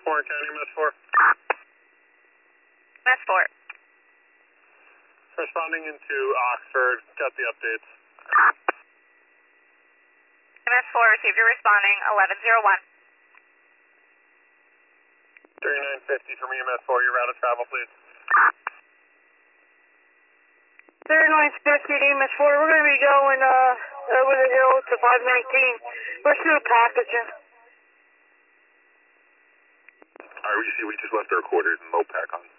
Warren County, MS4. MS4. Responding into Oxford, got the updates. MS4 received, you're responding, 1101. 3950 from EMS4, your route of travel, please. 3950 to EMS4, we're going to be going over the hill to 519. We're still packaging. Alright, we just left our quarters and low pack on.